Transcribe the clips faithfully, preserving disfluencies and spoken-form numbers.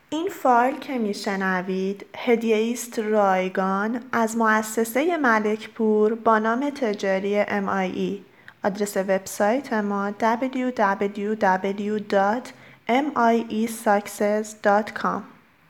این فایل که میشنوید هدیه است رایگان از مؤسسه ملکپور با نام تجاری ام آی ای. آدرس وبسایت ما دبلیو دبلیو دبلیو دات ام آی ای ساکسس دات کام.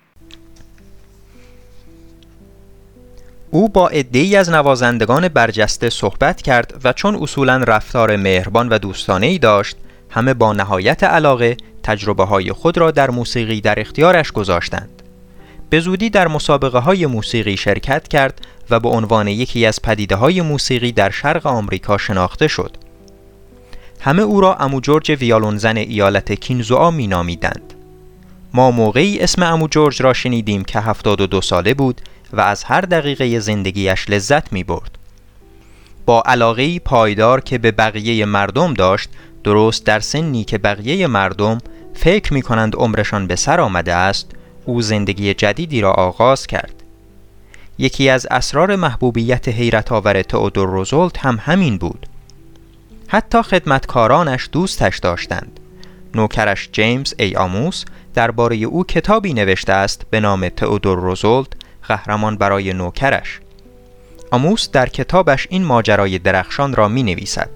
او با عده‌ای از نوازندگان برجسته صحبت کرد و چون اصولاً رفتار مهربان و دوستانه‌ای داشت، همه با نهایت علاقه تجربه‌های خود را در موسیقی در اختیارش گذاشتند. به زودی در مسابقه‌های موسیقی شرکت کرد و به عنوان یکی از پدیده‌های موسیقی در شرق آمریکا شناخته شد. همه او را عمو جورج ویولونزن ایالت کینزوآ می‌نامیدند. ما موقعی اسم عمو جورج را شنیدیم که هفتاد و دو ساله بود و از هر دقیقه زندگیش لذت می‌برد. با علاقه‌ای پایدار که به بقیه مردم داشت، درست در سنی که بقیه مردم فکر می‌کنند عمرشان به سر آمده است، او زندگی جدیدی را آغاز کرد. یکی از اسرار محبوبیت حیرت آور تئودور روزولت هم همین بود. حتی خدمتکارانش دوستش داشتند. نوکرش جیمز ای آموس درباره او کتابی نوشته است به نام تئودور روزولت، قهرمان برای نوکرش. آموس در کتابش این ماجرای درخشان را می نویسد: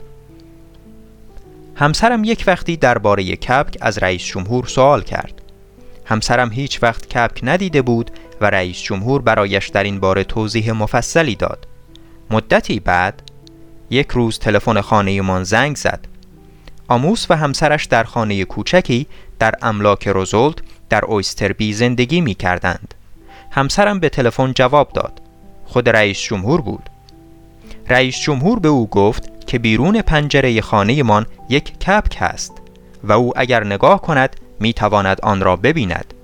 همسرم یک وقتی درباره کبک از رئیس جمهور سوال کرد. همسرم هیچ وقت کبک ندیده بود و رئیس جمهور برایش در این باره توضیح مفصلی داد. مدتی بعد یک روز تلفن خانه‌مان زنگ زد. آموس و همسرش در خانه کوچکی در املاک روزولت در اویستربی زندگی می کردند. همسرم به تلفن جواب داد. خود رئیس جمهور بود. رئیس جمهور به او گفت که بیرون پنجره خانه‌مان یک کبک هست و او اگر نگاه کند می تواند آن را ببیند.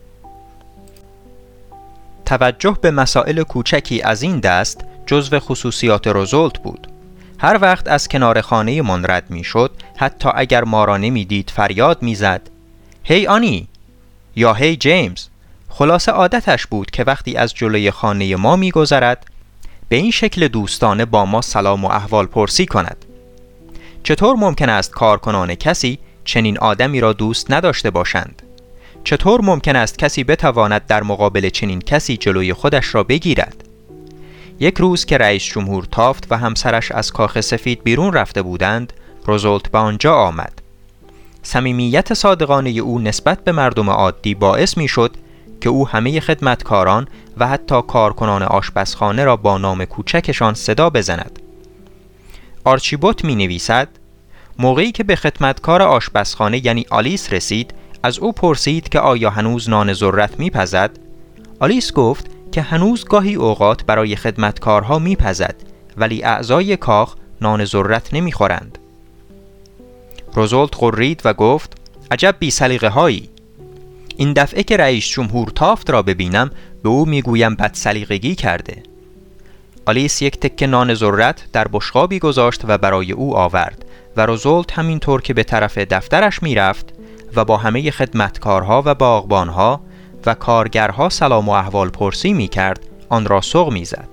توجه به مسائل کوچکی از این دست جزو خصوصیات روزولت بود. هر وقت از کنار خانه‌مان رد می شد، حتی اگر ما را نمی دید فریاد می زد: هی آنی یا هی جیمز. خلاصه عادتش بود که وقتی از جلوی خانه ما می گذرد به این شکل دوستانه با ما سلام و احوال پرسی کند. چطور ممکن است کارکنان کسی چنین آدمی را دوست نداشته باشند؟ چطور ممکن است کسی بتواند در مقابل چنین کسی جلوی خودش را بگیرد؟ یک روز که رئیس جمهور تافت و همسرش از کاخ سفید بیرون رفته بودند، روزولت به آنجا آمد. صمیمیت صادقانه او نسبت به مردم عادی باعث می شد که او همه خدمتکاران و حتی کارکنان آشپزخانه را با نام کوچکشان صدا بزند. آرچیبوت می نویسد: موقعی که به خدمتکار آشپزخانه یعنی آلیس رسید، از او پرسید که آیا هنوز نان ذرت می پزد؟ آلیس گفت که هنوز گاهی اوقات برای خدمتکارها می پزد، ولی اعضای کاخ نان ذرت نمی خورند. روزولت غرید و گفت: عجب بی سلیقه هایی. این دفعه که رئیس جمهور تافت را ببینم به او میگویم بد سلیقگی کرده. آلیس یک تکه نان ذرت در بشقابی گذاشت و برای او آورد و روزولت همینطور که به طرف دفترش میرفت و با همه خدمتکارها و باغبانها و کارگرها سلام و احوال پرسی میکرد، آن را سوق میزد.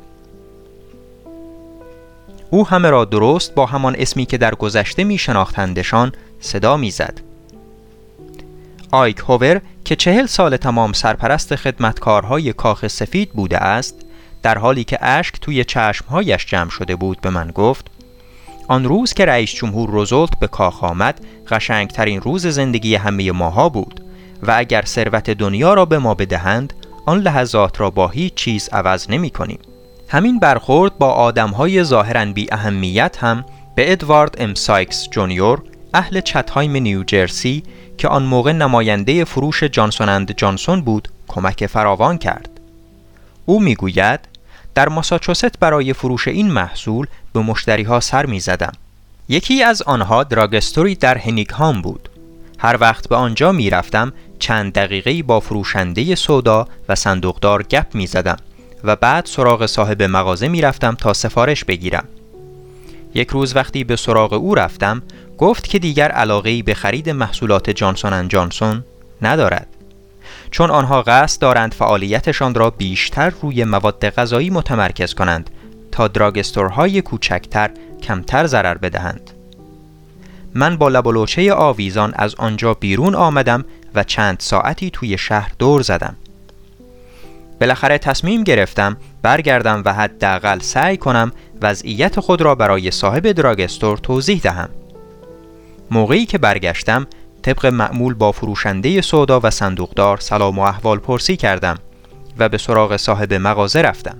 او همه را درست با همان اسمی که در گذشته میشناختندشان صدا میزد. آیک هوور که چهل سال تمام سرپرست خدمتکارهای کاخ سفید بوده است، در حالی که اشک توی چشمهایش جمع شده بود به من گفت: آن روز که رئیس جمهور روزولت به کاخ آمد قشنگترین روز زندگی همه ماها بود و اگر ثروت دنیا را به ما بدهند آن لحظات را با هیچ چیز عوض نمی کنیم. همین برخورد با آدمهای ظاهراً بی اهمیت هم به ادوارد ام سایکس جونیور اهل چتهایم نیوجرسی که آن موقع نماینده فروش جانسون اند جانسون بود کمک فراوان کرد. او میگوید: در ماساچوست برای فروش این محصول به مشتریها سر می زدم. یکی از آنها دراگستوری در هنیگهام بود. هر وقت به آنجا می رفتم چند دقیقه‌ای با فروشنده سودا و صندوقدار گپ می زدم و بعد سراغ صاحب مغازه می رفتم تا سفارش بگیرم. یک روز وقتی به سراغ او رفتم گفت که دیگر علاقه‌ای به خرید محصولات جانسون اند جانسون ندارد، چون آنها قصد دارند فعالیتشان را بیشتر روی مواد غذایی متمرکز کنند تا دراگستورهای کوچکتر کمتر ضرر بدهند. من با لب و لوچه آویزان از آنجا بیرون آمدم و چند ساعتی توی شهر دور زدم. بالاخره تصمیم گرفتم برگردم و حداقل سعی کنم وضعیت خود را برای صاحب دراگ استور توضیح دهم. موقعی که برگشتم طبق معمول با فروشنده سودا و صندوقدار سلام و احوال پرسی کردم و به سراغ صاحب مغازه رفتم.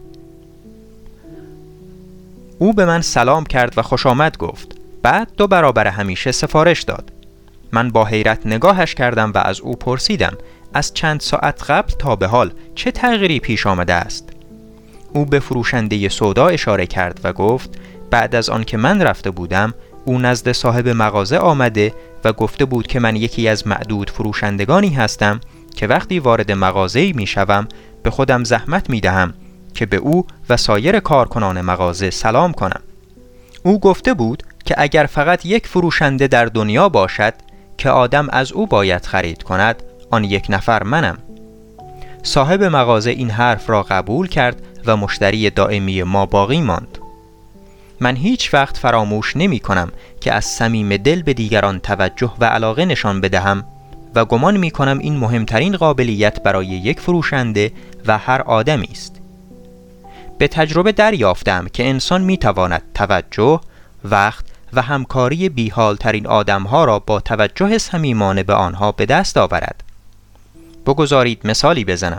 او به من سلام کرد و خوش آمد گفت. بعد دو برابر همیشه سفارش داد. من با حیرت نگاهش کردم و از او پرسیدم از چند ساعت قبل تا به حال چه تغییری پیش آمده است؟ او به فروشنده سودا اشاره کرد و گفت بعد از آن که من رفته بودم او نزد صاحب مغازه آمده و گفته بود که من یکی از معدود فروشندگانی هستم که وقتی وارد مغازه‌ای میشوم به خودم زحمت میدهم که به او و سایر کارکنان مغازه سلام کنم. او گفته بود که اگر فقط یک فروشنده در دنیا باشد که آدم از او باید خرید کند، آن یک نفر منم. صاحب مغازه این حرف را قبول کرد و مشتری دائمی ما باقی ماند. من هیچ وقت فراموش نمی کنم که از صمیم دل به دیگران توجه و علاقه نشان بدهم و گمان می کنم این مهمترین قابلیت برای یک فروشنده و هر آدمی است. به تجربه دریافتم که انسان می تواند توجه، وقت و همکاری بی‌حال‌ترین آدم‌ها را با توجه صمیمانه به آنها به دست آورد. بگذارید مثالی بزنم.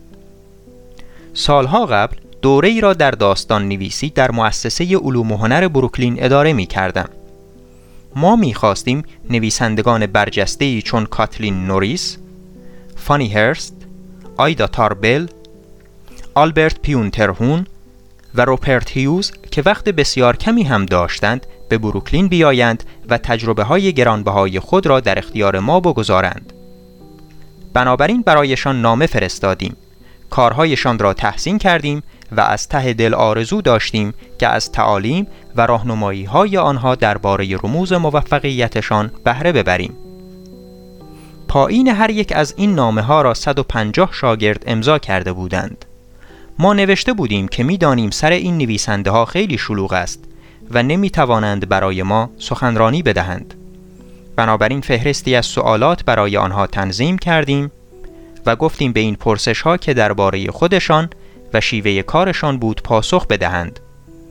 سالها قبل دوره‌ای را در داستان نویسی در مؤسسه علوم و هنر بروکلین اداره می کردم. ما می خواستیم نویسندگان برجسته‌ای چون کاتلین نوریس، فانی هرست، آیدا تاربل، آلبرت پیونترهون و روپرت هیوز که وقت بسیار کمی هم داشتند به بروکلین بیایند و تجربه های گرانبهای خود را در اختیار ما بگذارند. بنابراین برایشان نامه فرستادیم، کارهایشان را تحسین کردیم و از ته دل آرزو داشتیم که از تعالیم و راهنمایی های آنها درباره رموز موفقیتشان بهره ببریم. پایین هر یک از این نامه ها را صد و پنجاه شاگرد امضا کرده بودند. ما نوشته بودیم که می دانیم سر این نویسنده ها خیلی شلوغ است و نمی توانند برای ما سخنرانی بدهند. بنابراین فهرستی از سوالات برای آنها تنظیم کردیم و گفتیم به این پرسش ها که درباره خودشان و شیوه کارشان بود پاسخ بدهند.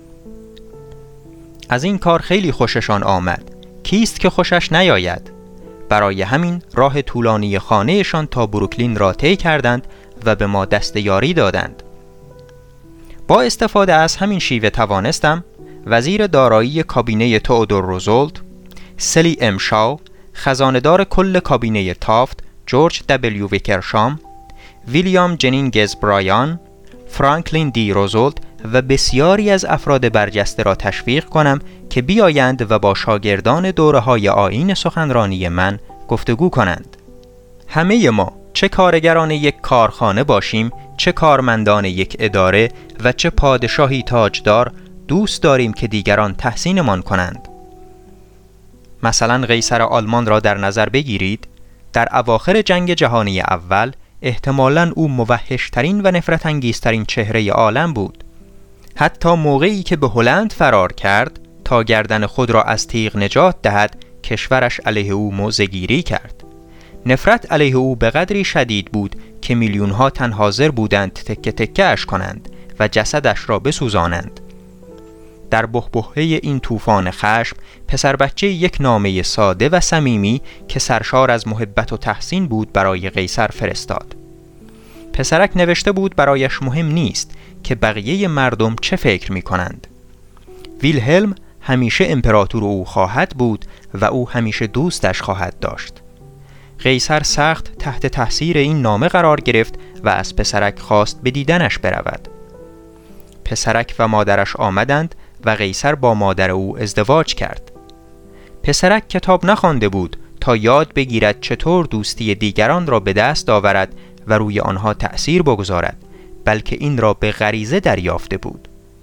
از این کار خیلی خوششان آمد. کیست که خوشش نیاید؟ برای همین راه طولانی خانهشان تا بروکلین را طی کردند و به ما دست یاری دادند. با استفاده از همین شیوه توانستم وزیر دارایی کابینه تئودور روزولت، سلی ام شاو، خزانه‌دار کل کابینه تافت جورج دبلیو ویکرشام، ویلیام جنینگز برایان، فرانکلین دی روزولت و بسیاری از افراد برجسته را تشویق کنم که بیایند و با شاگردان دوره‌های آیین سخنرانی من گفتگو کنند. همه ما چه کارگران یک کارخانه باشیم، چه کارمندان یک اداره و چه پادشاهی تاجدار، دوست داریم که دیگران تحسینمان کنند. مثلا قیصر آلمان را در نظر بگیرید. در اواخر جنگ جهانی اول احتمالاً او موحشترین و نفرت انگیزترین چهره عالم بود. حتی موقعی که به هلند فرار کرد تا گردن خود را از تیغ نجات دهد، کشورش علیه او موضع‌گیری کرد. نفرت علیه او به قدری شدید بود که میلیون‌ها تن حاضر بودند تکه تکه اش کنند و جسدش را بسوزانند. در بحبوحه این طوفان خشم، پسر بچه یک نامه ساده و صمیمی که سرشار از محبت و تحسین بود برای قیصر فرستاد. پسرک نوشته بود برایش مهم نیست که بقیه مردم چه فکر می کنند. ویلهلم همیشه امپراتور او خواهد بود و او همیشه دوستش خواهد داشت. قیصر سخت تحت تاثیر این نامه قرار گرفت و از پسرک خواست به دیدنش برود. پسرک و مادرش آمدند و قیصر با مادر او ازدواج کرد. پسرک کتاب نخوانده بود تا یاد بگیرد چطور دوستی دیگران را به دست آورد و روی آنها تأثیر بگذارد، بلکه این را به غریزه دریافته بود.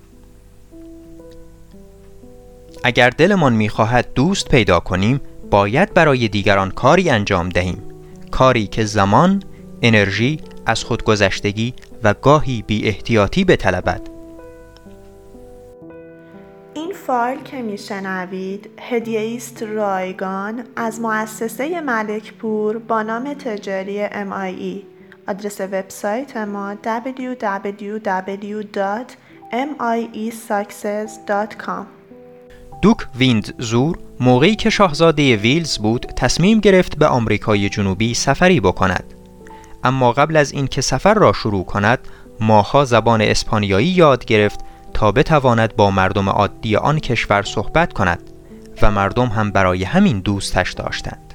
اگر دلمان می‌خواهد دوست پیدا کنیم، باید برای دیگران کاری انجام دهیم، کاری که زمان، انرژی، از خودگذشتگی و گاهی بی احتیاطی بطلبد. این فایل که میشنوید هدیه است رایگان از مؤسسه ملک پور با نام تجاری ام آی ای. آدرس وبسایت ما دبلیو دبلیو دبلیو دات ام آی ای ساکسس دات کام. دوک ویندزور موقعی که شاهزاده ویلز بود تصمیم گرفت به آمریکای جنوبی سفری بکند. اما قبل از اینکه سفر را شروع کند ماه‌ها زبان اسپانیایی یاد گرفت تا بتواند با مردم عادی آن کشور صحبت کند و مردم هم برای همین دوستش داشتند.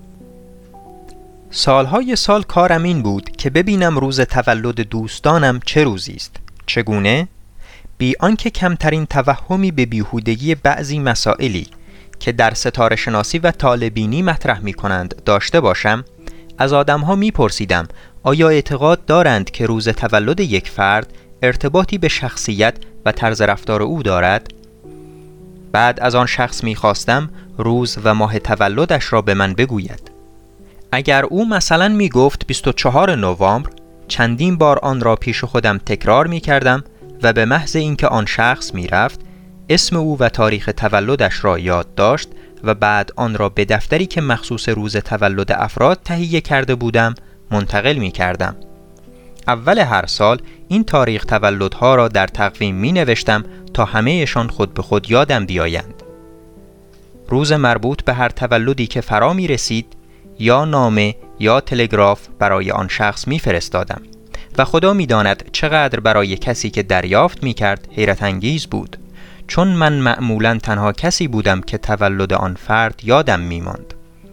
سالهای سال کارم این بود که ببینم روز تولد دوستانم چه روزی است. چگونه؟ بی آنکه کمترین توهمی به بیهودگی بعضی مسائلی که در ستاره شناسی و طالع‌بینی مطرح می کنند داشته باشم، از آدمها می پرسیدم آیا اعتقاد دارند که روز تولد یک فرد ارتباطی به شخصیت و طرز رفتار او دارد؟ بعد از آن شخص می خواستم روز و ماه تولدش را به من بگوید. اگر او مثلا می گفت بیست و چهارم نوامبر، چندین بار آن را پیش خودم تکرار می کردم و به محض اینکه آن شخص می رفت اسم او و تاریخ تولدش را یاد داشت و بعد آن را به دفتری که مخصوص روز تولد افراد تهیه کرده بودم منتقل می کردم. اول هر سال این تاریخ تولدها را در تقویم می نوشتم تا همه‌شان خود به خود یادم بیایند. روز مربوط به هر تولدی که فرا می رسید یا نامه یا تلگراف برای آن شخص می فرستادم و خدا می داند چقدر برای کسی که دریافت می کرد حیرت انگیز بود، چون من معمولاً تنها کسی بودم که تولد آن فرد یادم می ماند.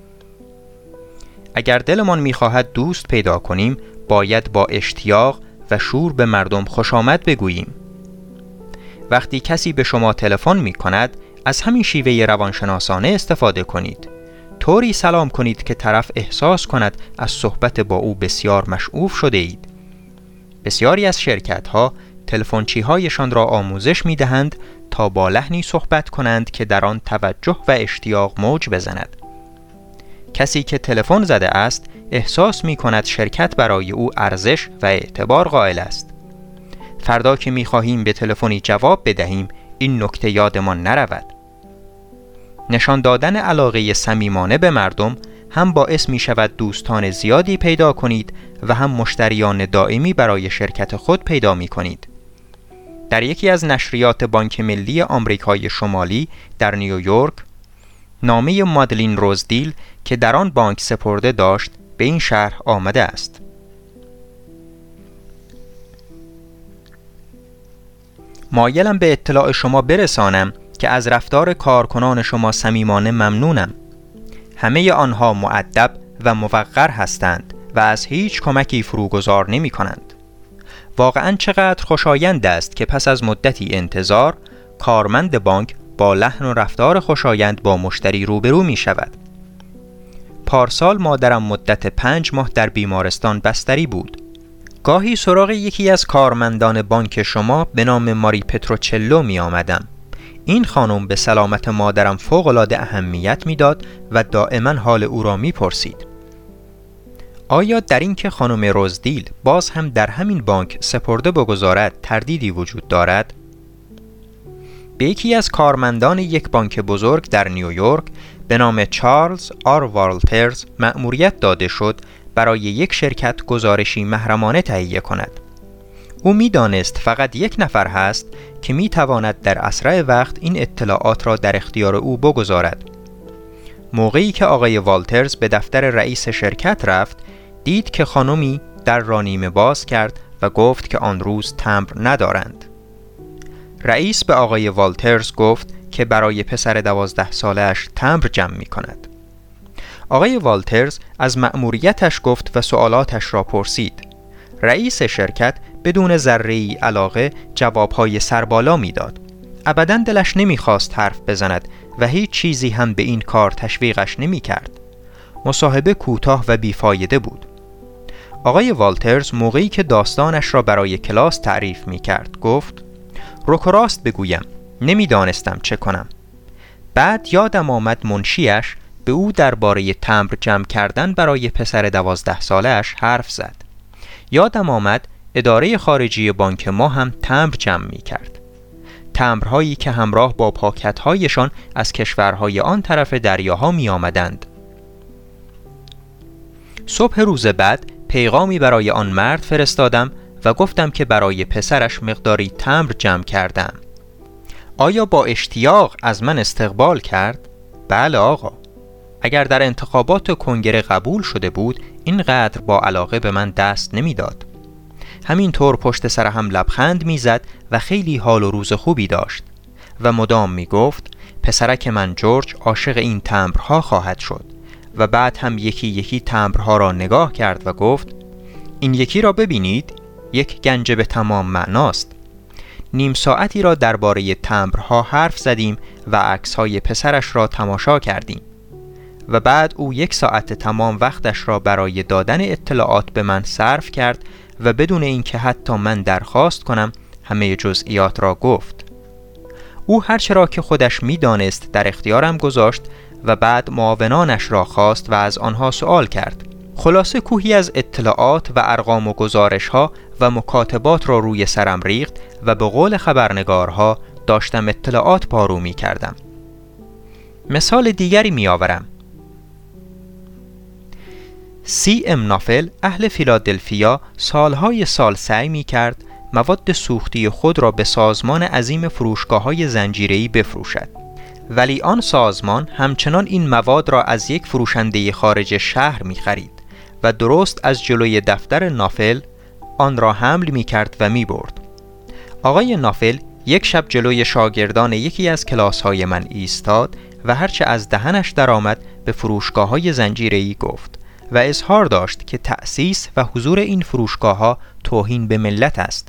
اگر دلمان می خواهد دوست پیدا کنیم باید با اشتیاق و شور به مردم خوش آمد بگوییم. وقتی کسی به شما تلفن می کند از همین شیوه روانشناسانه استفاده کنید. طوری سلام کنید که طرف احساس کند از صحبت با او بسیار مشعوف شده اید. بسیاری از شرکت‌ها تلفنچی‌هایشان را آموزش می‌دهند تا با لحنی صحبت کنند که در آن توجه و اشتیاق موج بزند. کسی که تلفن زده است احساس می‌کند شرکت برای او ارزش و اعتبار قائل است. فردا که می‌خواهیم به تلفنی جواب بدهیم این نکته یادمان نرود. نشان دادن علاقه صمیمانه به مردم هم باعث می شود دوستان زیادی پیدا کنید و هم مشتریان دائمی برای شرکت خود پیدا می کنید. در یکی از نشریات بانک ملی آمریکای شمالی در نیویورک، نامه مادلین روزدیل که در آن بانک سپرده داشت به این شرح آمده است: مایلم به اطلاع شما برسانم که از رفتار کارکنان شما صمیمانه ممنونم. همه آنها مؤدب و موقر هستند و از هیچ کمکی فروگذار نمی کنند. واقعاً چقدر خوشایند است که پس از مدتی انتظار کارمند بانک با لحن و رفتار خوشایند با مشتری روبرو می شود. پارسال مادرم مدت پنج ماه در بیمارستان بستری بود. گاهی سراغ یکی از کارمندان بانک شما به نام ماری پتروچلو می آمدم. این خانم به سلامت مادرم فوق‌العاده اهمیت میداد و دائما حال او را میپرسید. آیا در این که خانم روزدیل باز هم در همین بانک سپرده بگذارد تردیدی وجود دارد؟ به یکی از کارمندان یک بانک بزرگ در نیویورک به نام چارلز آر والترز مأموریت داده شد برای یک شرکت گزارشی محرمانه تهیه کند. او می‌دانست فقط یک نفر هست که می‌تواند در اسرع وقت این اطلاعات را در اختیار او بگذارد. موقعی که آقای والترز به دفتر رئیس شرکت رفت، دید که خانمی در را نیمه باز کرد و گفت که آن روز تمبر ندارند. رئیس به آقای والترز گفت که برای پسر دوازده سالش تمبر جمع می‌کند. آقای والترز از مأموریتش گفت و سوالاتش را پرسید. رئیس شرکت بدون ذره‌ای علاقه جوابهای سربالا میداد. ابداً دلش نمیخواست حرف بزند و هیچ چیزی هم به این کار تشویقش نمیکرد. مصاحبه کوتاه و بیفایده بود. آقای والترز موقعی که داستانش را برای کلاس تعریف میکرد گفت: رک و راست بگویم نمیدانستم چه کنم. بعد یادم آمد منشیش به او درباره تمبر جمع کردن برای پسر دوازده سالش حرف زد. یادم آمد اداره خارجی بانک ما هم تمبر جمع می کرد. تمبرهایی که همراه با پاکت‌هایشان از کشورهای آن طرف دریاها می آمدند. صبح روز بعد پیغامی برای آن مرد فرستادم و گفتم که برای پسرش مقداری تمبر جمع کردم. آیا با اشتیاق از من استقبال کرد؟ بله آقا. اگر در انتخابات کنگره قبول شده بود، اینقدر با علاقه به من دست نمیداد. همینطور پشت سر هم لبخند میزد و خیلی حال و روز خوبی داشت و مدام میگفت پسرک من جورج عاشق این تمبرها خواهد شد و بعد هم یکی یکی تمبرها را نگاه کرد و گفت این یکی را ببینید، یک گنج به تمام معناست. نیم ساعتی را درباره تمبرها حرف زدیم و عکس‌های پسرش را تماشا کردیم و بعد او یک ساعت تمام وقتش را برای دادن اطلاعات به من صرف کرد و بدون اینکه حتی من درخواست کنم همه جزئیات را گفت. او هرچه را که خودش می دانست در اختیارم گذاشت و بعد معاونانش را خواست و از آنها سوال کرد. خلاصه کوهی از اطلاعات و ارقام و گزارش ها و مکاتبات را روی سرم ریخت و به قول خبرنگارها داشتم اطلاعات پارو می کردم. مثال دیگری می آورم. سی ام نافل اهل فیلادلفیا سالهای سال سعی می کرد مواد سوختی خود را به سازمان عظیم فروشگاه‌های زنجیره‌ای بفروشد، ولی آن سازمان همچنان این مواد را از یک فروشنده خارج شهر می خرید و درست از جلوی دفتر نافل آن را حمل می کرد و می برد. آقای نافل یک شب جلوی شاگردان یکی از کلاس‌های من ایستاد و هرچه از دهنش درآمد به فروشگاه‌های زنجیره‌ای گفت و اظهار داشت که تأسیس و حضور این فروشگاه‌ها توهین به ملت است.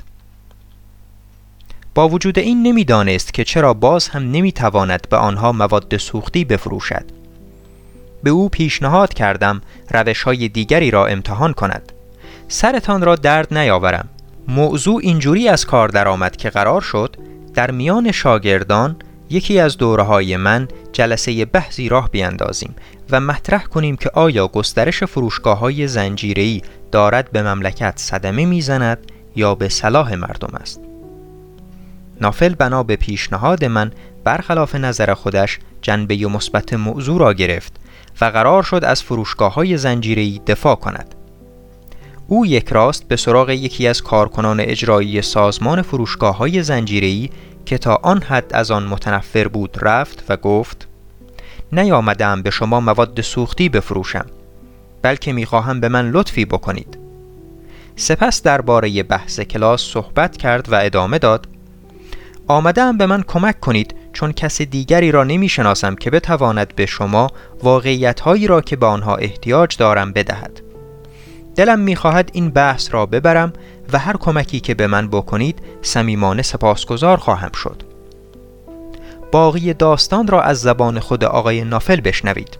با وجود این نمی‌دانست که چرا باز هم نمی‌تواند به آنها مواد سوختی بفروشد. به او پیشنهاد کردم روش‌های دیگری را امتحان کند. سرتان را درد نیاورم. موضوع اینجوری از کار درآمد که قرار شد در میان شاگردان یکی از دوره‌های من جلسه بحثی راه بیاندازیم و مطرح کنیم که آیا گسترش فروشگاه‌های زنجیره‌ای دارد به مملکت صدمه می‌زند یا به صلاح مردم است. نافل بنا به پیشنهاد من برخلاف نظر خودش جنبه مثبت موضوع را گرفت و قرار شد از فروشگاه‌های زنجیره‌ای دفاع کند. او یک راست به سراغ یکی از کارکنان اجرایی سازمان فروشگاه‌های زنجیره‌ای که تا آن حد از آن متنفر بود رفت و گفت نیامدم به شما مواد سوختی بفروشم، بلکه میخواهم به من لطفی بکنید. سپس درباره بحث کلاس صحبت کرد و ادامه داد آمدم به من کمک کنید چون کس دیگری را نمیشناسم که بتواند به شما واقعیت‌هایی را که به آنها احتیاج دارم بدهد. دلم میخواهد این بحث را ببرم و هر کمکی که به من بکنید صمیمانه سپاسگزار خواهم شد. باقی داستان را از زبان خود آقای نافل بشنوید.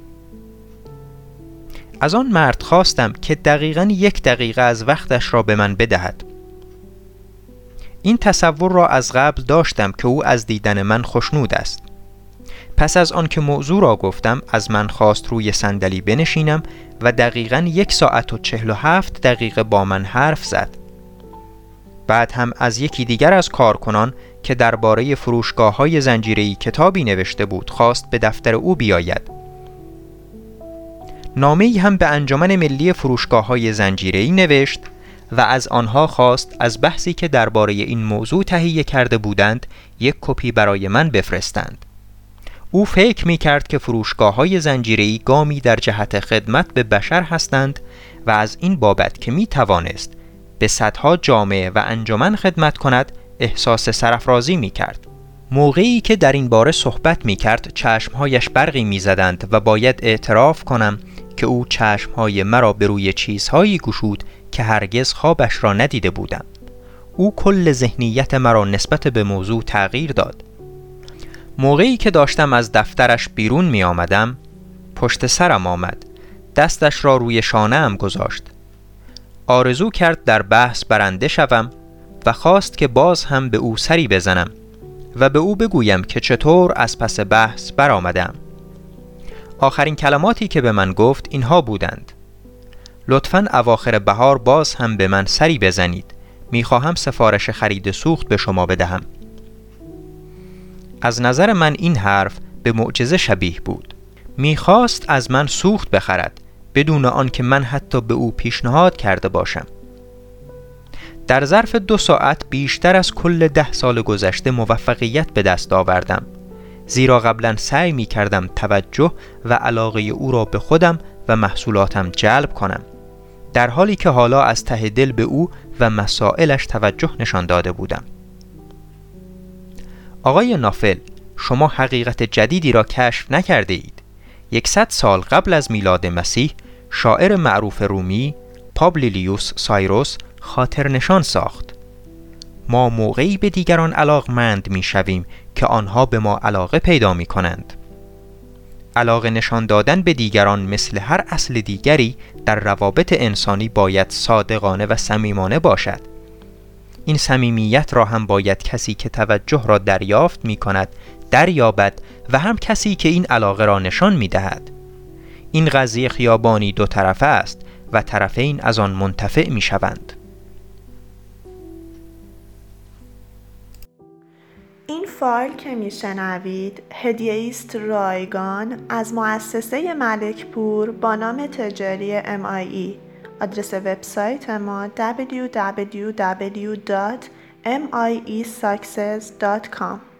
از آن مرد خواستم که دقیقاً یک دقیقه از وقتش را به من بدهد. این تصور را از قبل داشتم که او از دیدن من خوشنود است. پس از آن که موضوع را گفتم از من خواست روی صندلی بنشینم و دقیقاً یک ساعت و چهل و هفت دقیقه با من حرف زد. بعد هم از یکی دیگر از کارکنان که درباره فروشگاه‌های زنجیره‌ای کتابی نوشته بود خواست به دفتر او بیاید. نامه‌ای هم به انجمن ملی فروشگاه‌های زنجیره‌ای نوشت و از آنها خواست از بحثی که درباره این موضوع تهیه کرده بودند یک کپی برای من بفرستند. او فکر می‌کرد که فروشگاه‌های زنجیره‌ای گامی در جهت خدمت به بشر هستند و از این بابت که می‌توانست به صدها جامعه و انجمن خدمت کند احساس سرافرازی می‌کرد. موقعی که در این باره صحبت می‌کرد چشم‌هایش برقی می‌زدند و باید اعتراف کنم که او چشم‌های مرا به روی چیزهایی گشود که هرگز خوابش را ندیده بودم. او کل ذهنیت مرا نسبت به موضوع تغییر داد. موقعی که داشتم از دفترش بیرون می آمدم پشت سرم آمد، دستش را روی شانه‌ام گذاشت. آرزو کرد در بحث برنده شوم و خواست که باز هم به او سری بزنم و به او بگویم که چطور از پس بحث برآمدم. آخرین کلماتی که به من گفت اینها بودند: لطفاً اواخر بهار باز هم به من سری بزنید، میخواهم سفارش خرید سوخت به شما بدهم. از نظر من این حرف به معجزه شبیه بود. میخواست از من سوخت بخرد بدون آنکه من حتی به او پیشنهاد کرده باشم. در ظرف دو ساعت بیشتر از کل ده سال گذشته موفقیت به دست آوردم، زیرا قبلا سعی می کردم توجه و علاقه او را به خودم و محصولاتم جلب کنم، در حالی که حالا از ته دل به او و مسائلش توجه نشان داده بودم. آقای نافل، شما حقیقت جدیدی را کشف نکرده اید. یکصد سال قبل از میلاد مسیح شاعر معروف رومی پابلیلیوس سایروس خاطر نشان ساخت: ما موقعی به دیگران علاقمند می شویم که آنها به ما علاقه پیدا می کنند. علاقه نشان دادن به دیگران مثل هر اصل دیگری در روابط انسانی باید صادقانه و صمیمانه باشد. این صمیمیت را هم باید کسی که توجه را دریافت می کند دریابد و هم کسی که این علاقه را نشان می دهد. این قضیه خیابانی دو طرفه است و طرفین از آن منتفع می شوند. این فایل که میشنوید هدیه است رایگان از مؤسسه ملک پور با نام تجاری ام آی ای. آدرس وبسایت ما دبلیو دبلیو دبلیو دات ام آی ای ساکسس دات کام.